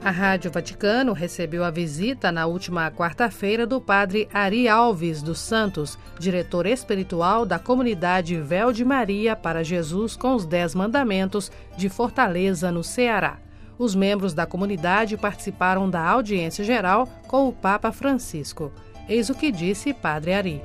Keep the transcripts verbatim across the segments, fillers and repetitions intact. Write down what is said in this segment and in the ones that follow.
A Rádio Vaticano recebeu a visita na última quarta-feira do padre Ari Alves dos Santos, diretor espiritual da comunidade Véu de Maria para Jesus com os Dez Mandamentos de Fortaleza, no Ceará. Os membros da comunidade participaram da audiência geral com o Papa Francisco. Eis o que disse padre Ari.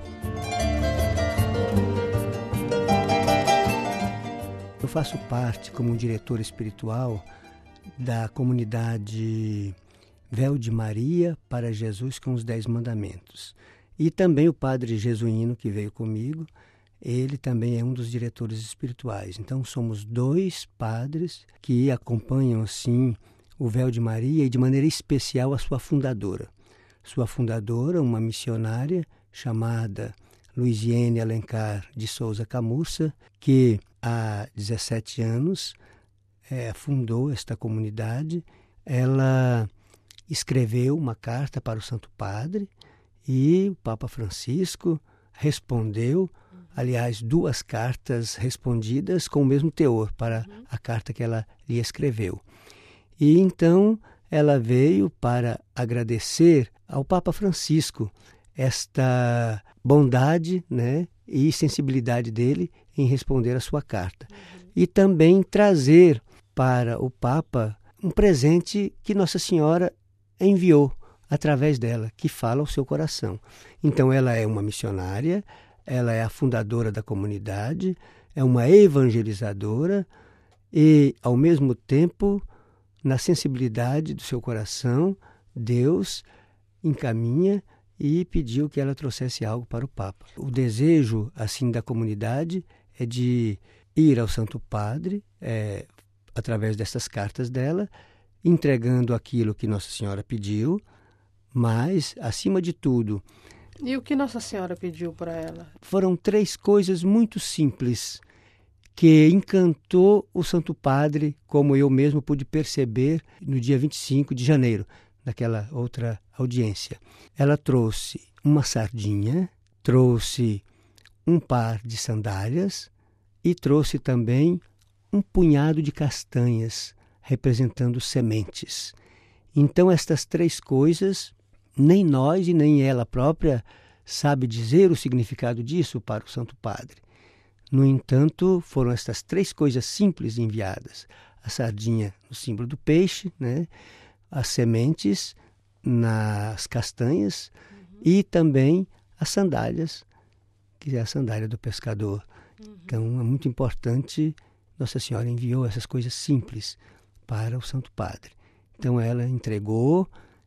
Eu faço parte, como diretor espiritual, da comunidade Véu de Maria para Jesus com os Dez Mandamentos. E também o padre Jesuíno, que veio comigo, ele também é um dos diretores espirituais. Então somos dois padres que acompanham, assim, o Véu de Maria e de maneira especial a sua fundadora. Sua fundadora, uma missionária chamada Luiziene Alencar de Souza Camurça, que há dezessete anos É, fundou esta comunidade. Ela escreveu uma carta para o Santo Padre e o Papa Francisco respondeu, aliás, duas cartas respondidas com o mesmo teor para a carta que ela lhe escreveu. E então ela veio para agradecer ao Papa Francisco esta bondade, né, e sensibilidade dele em responder a sua carta. E também trazer para o Papa um presente que Nossa Senhora enviou através dela, que fala ao seu coração. Então ela é uma missionária, ela é a fundadora da comunidade, é uma evangelizadora e, ao mesmo tempo, na sensibilidade do seu coração, Deus encaminha e pediu que ela trouxesse algo para o Papa. O desejo, assim, da comunidade é de ir ao Santo Padre, é, através dessas cartas dela, entregando aquilo que Nossa Senhora pediu, mas, acima de tudo... E o que Nossa Senhora pediu para ela? Foram três coisas muito simples que encantou o Santo Padre, como eu mesmo pude perceber no dia vinte e cinco de janeiro, naquela outra audiência. Ela trouxe uma sardinha, trouxe um par de sandálias e trouxe também um punhado de castanhas, representando sementes. Então, estas três coisas, nem nós e nem ela própria sabe dizer o significado disso para o Santo Padre. No entanto, foram estas três coisas simples enviadas. A sardinha no símbolo do peixe, né? As sementes nas castanhas, uhum. E também as sandálias, que é a sandália do pescador. Uhum. Então, é muito importante. Nossa Senhora enviou essas coisas simples para o Santo Padre. Então ela entregou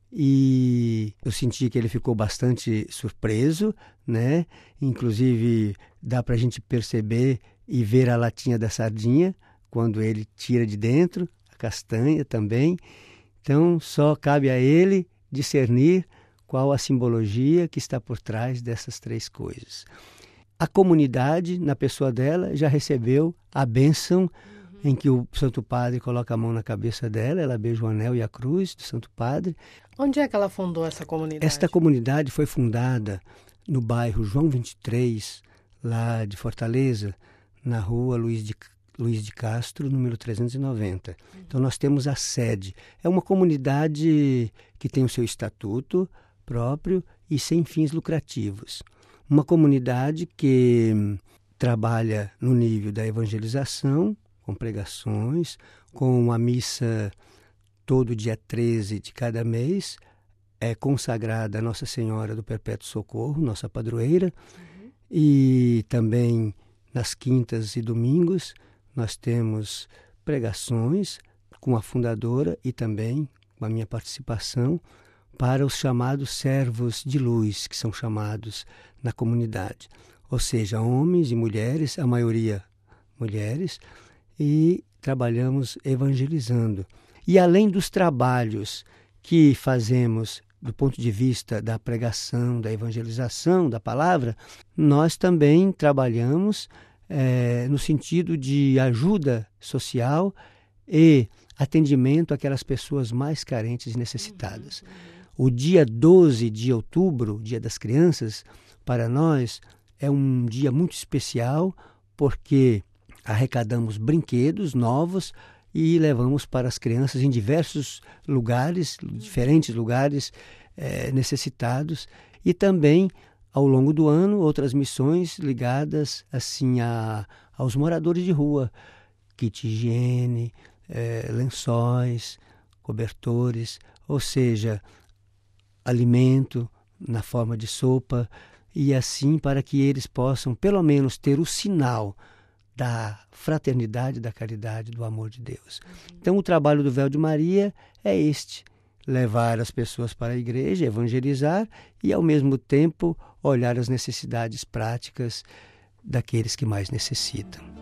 e eu senti que ele ficou bastante surpreso, né? Inclusive dá para a gente perceber e ver a latinha da sardinha quando ele tira de dentro, a castanha também. Então só cabe a ele discernir qual a simbologia que está por trás dessas três coisas. A comunidade, na pessoa dela, já recebeu a bênção, uhum. Em que o Santo Padre coloca a mão na cabeça dela, ela beija o anel e a cruz do Santo Padre. Onde é que ela fundou essa comunidade? Esta comunidade foi fundada no bairro João vinte e três, lá de Fortaleza, na rua Luiz de, Luiz de Castro, número trezentos e noventa. Uhum. Então nós temos a sede. É uma comunidade que tem o seu estatuto próprio e sem fins lucrativos. Uma comunidade que trabalha no nível da evangelização, com pregações, com uma missa todo dia treze de cada mês, é consagrada a Nossa Senhora do Perpétuo Socorro, nossa padroeira, uhum. E também nas quintas e domingos nós temos pregações com a fundadora e também com a minha participação para os chamados servos de luz, que são chamados na comunidade. Ou seja, homens e mulheres, a maioria mulheres, e trabalhamos evangelizando. E além dos trabalhos que fazemos do ponto de vista da pregação, da evangelização, da palavra, nós também trabalhamos é, no sentido de ajuda social e atendimento àquelas pessoas mais carentes e necessitadas. O dia doze de outubro, Dia das Crianças, para nós é um dia muito especial porque arrecadamos brinquedos novos e levamos para as crianças em diversos lugares, diferentes lugares é, necessitados, e também ao longo do ano outras missões ligadas assim a, aos moradores de rua, kit higiene, é, lençóis, cobertores, ou seja, alimento na forma de sopa, e assim para que eles possam pelo menos ter o sinal da fraternidade, da caridade, do amor de Deus. Então o trabalho do Véu de Maria é este: levar as pessoas para a igreja, evangelizar e ao mesmo tempo olhar as necessidades práticas daqueles que mais necessitam.